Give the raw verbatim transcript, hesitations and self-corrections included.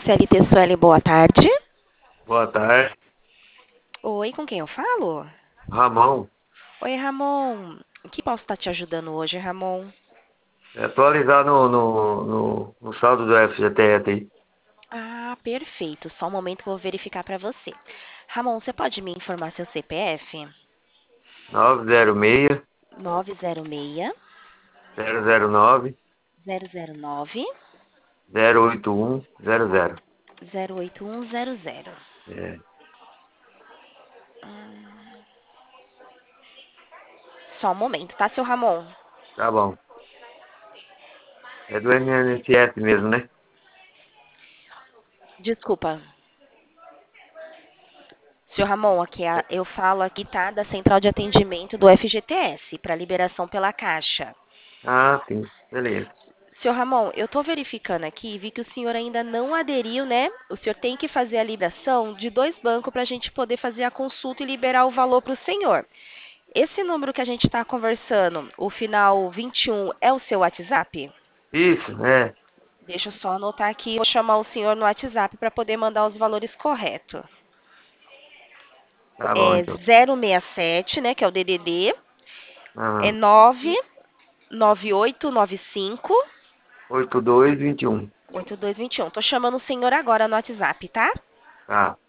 C L T Sueli, boa tarde. Boa tarde, Oi, com quem eu falo? Ramon. Oi, Ramon. O que posso estar te ajudando hoje, Ramon? É atualizar no, no, no, no saldo do F G T S aí. Ah, perfeito. Só um momento que eu vou verificar para você. Ramon, você pode me informar seu C P F? nove zero seis, nove zero seis, zero zero nove, zero zero nove, zero oito um zero zero. zero oito um zero zero. É, Só um momento, tá, seu Ramon? tá bom. É do I N S S mesmo, né? Desculpa. Seu Ramon, aqui é a- eu falo aqui, tá, da central de atendimento do F G T S, para liberação pela Caixa. Ah, sim. Beleza. Senhor Ramon, eu estou verificando aqui e vi que o senhor ainda não aderiu, né? O senhor tem que fazer a liberação de dois bancos para a gente poder fazer a consulta e liberar o valor para o senhor. Esse número que a gente está conversando, o final vinte e um, é o seu WhatsApp? Isso, é. Deixa eu só anotar aqui, vou chamar o senhor no WhatsApp para poder mandar os valores corretos. Tá bom, É então. zero seis sete, né, que é o D D D, é Ah, nove nove oito nove cinco oito dois dois um. oito dois dois um. Tô chamando o senhor agora no WhatsApp, tá? Tá.